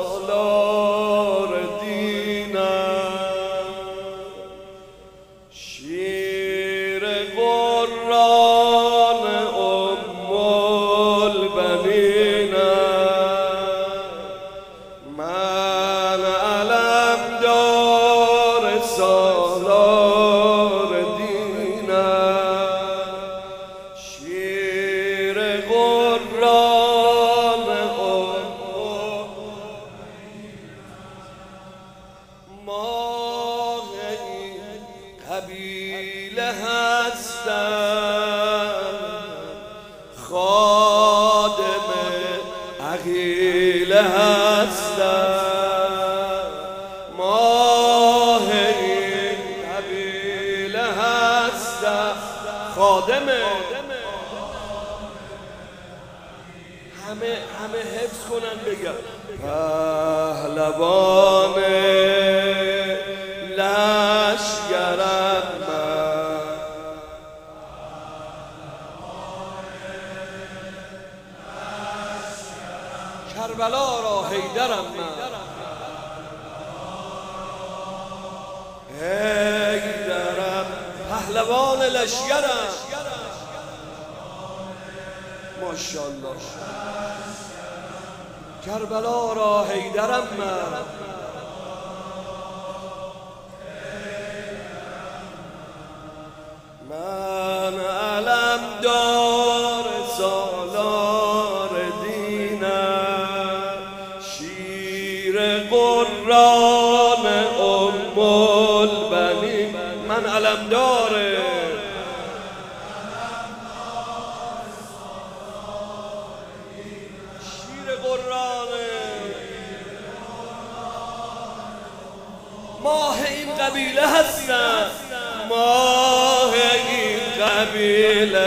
سالار دینم، شیر قرآن ام البنینم، من علمدار سالار دینم، شیر قرآن ماه این قبیله هستم، خادم عقیله هستم، ماه این قبیله هستم، خادم همه حفظ کنن بگم پهلوان لشگرم من، کربلا را حیدرم من، حیدرم پهلوان لشگرم، ماشاءالله کربلا را حیدرم من، من علمدار سالار دینم، شیر قرآن ام البنین، من علمدار ماه این قبیله هستم، ماه این قبیله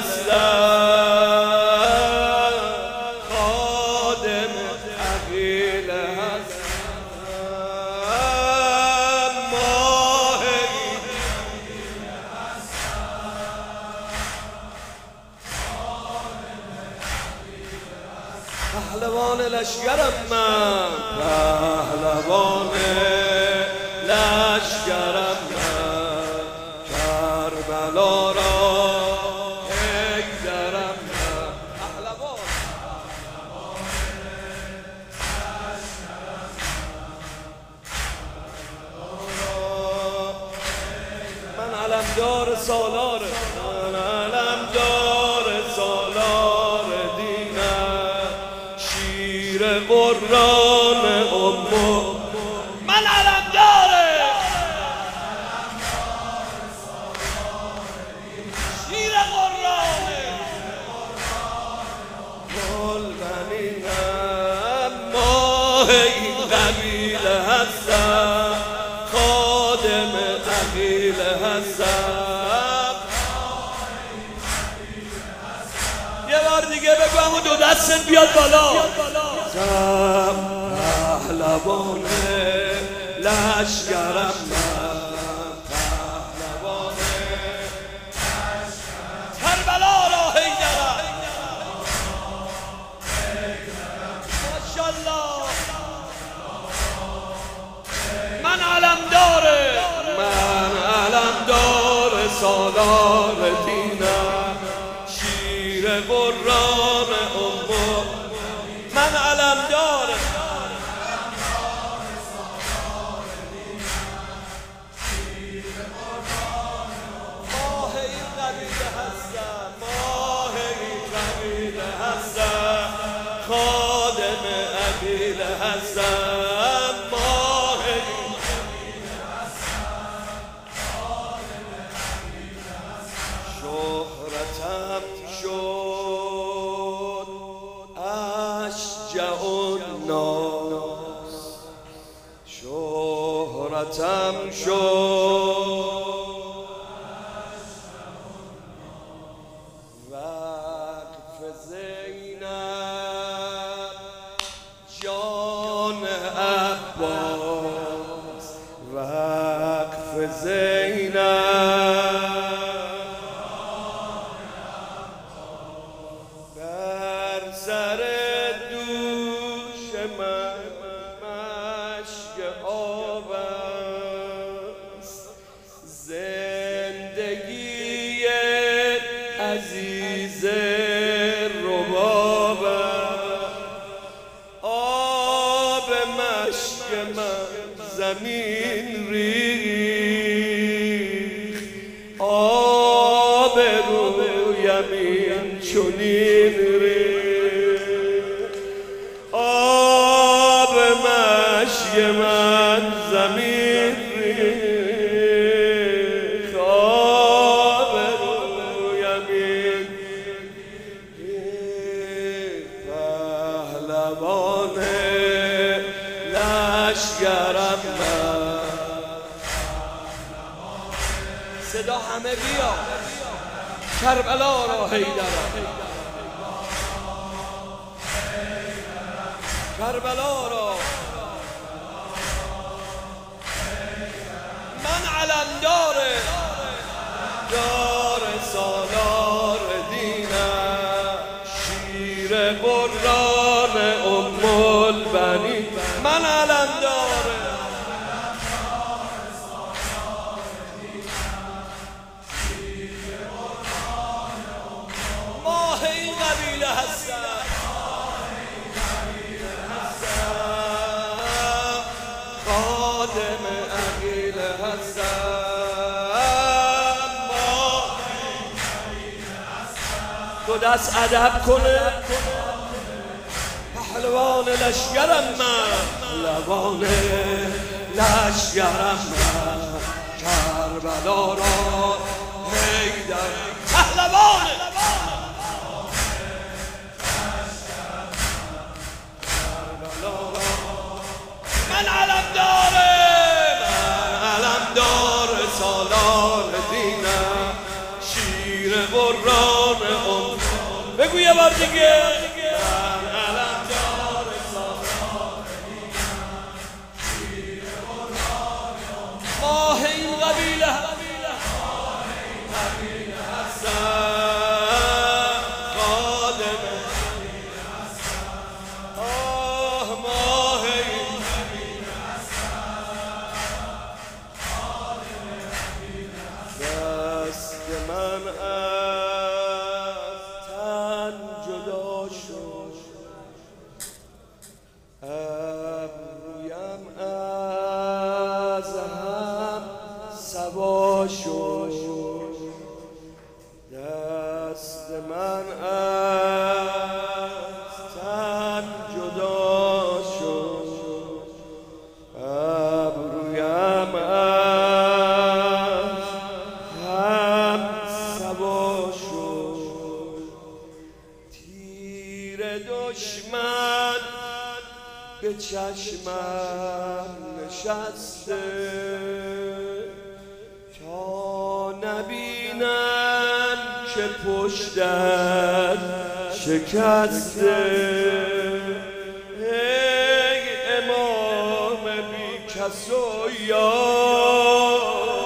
هستم، خادم قبیله هستم، ماه این قبیله هستم، پهلوان لشگرم من، پهلوان لشگرم من، کربلا را حیدرم من، پهلوان من علمدار سالار، من علمدار سالار دینم، شیر قرآن ام، من علمدار شیر قرآن البنینم، ماه این قبیله هستم، خادم عقیله هستم، یه بار دیگه بگم و دو دستت بیاد بالا، پهلوان لشگرم من، پهلوان کربلا را حیدرم، ماشاءالله من علمدار سالار دینم، شیر قرآن ام، من علمدار ماه این قبیله هستم، ماه این قبیله هستم، خادم عقیله هستم، ماه این قبیله هستم، خادم عقیله هستم، شهرتم شد اشجع الناس، شهرتم شد وقف زینب جان عباس، وقف زینب بر سر دوش من، من زمین ریخ، آب رویم این چنین ریخ، آب مشک من زمین ریخ، آب رویم این پهلوان لشگرم من. صدا همه بیا کربلا را حیدرم، کربلا را من علمدار دار سالار دینم، شیر قرآن ام البنین من علمدار ماه این قبیله هستم، خادم عقیله هستم، دو دست ادب کنه پهلوان لشگرم من، پهلوان لشگرم من، کربلا را حیدر پهلوان من علمدار، من علمدار سالار دینم، شیر قرآن ام. بگو یه بار دیگه من علمدار سالار دینم، شیر قرآن ام. ماه این قبیله هستم، خادم آه ماه این دست من از تن جدا شد، ابرویم از هم سوا شد، دست من از تن جدا شد، ابرویم از هم سوا شد، تیر دشمن به چشمم نشسته، تا نبینم که پشتت شکسته، ای امام بی کس و یار،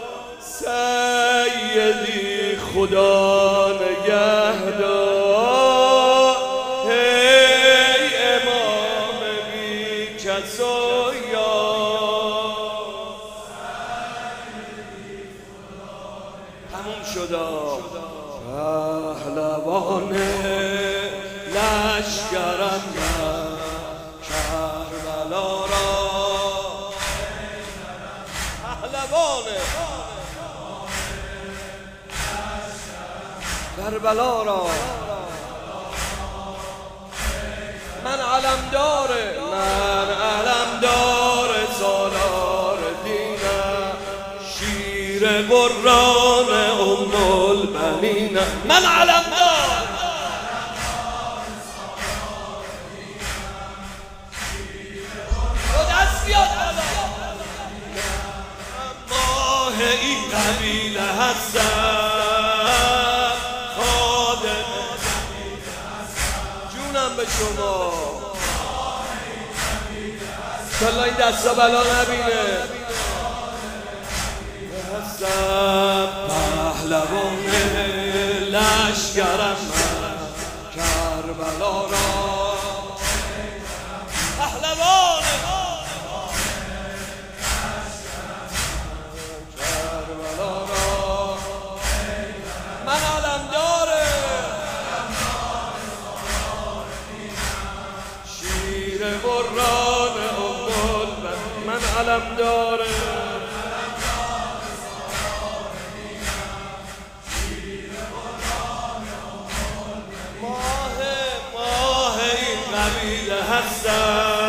سیدی خدا نگهدار، ای امام بی کس و یار. تموم شدا پهلوان لشگرم من، کربلا را پهلوان کربلا را من علمدار، من علمدار سالار دینم، شیر قرآن ام البنین من علمدار دو دست بیاد بالا ماه این قبیله هستم، خادم جونم به شما انشالله این دستا بلا نبینه هستم، پهلوان لشگرم من، کربلا را پهلوان کربلا را من علمدار شیر قرآن ام علم داره ماه این قبیله هستم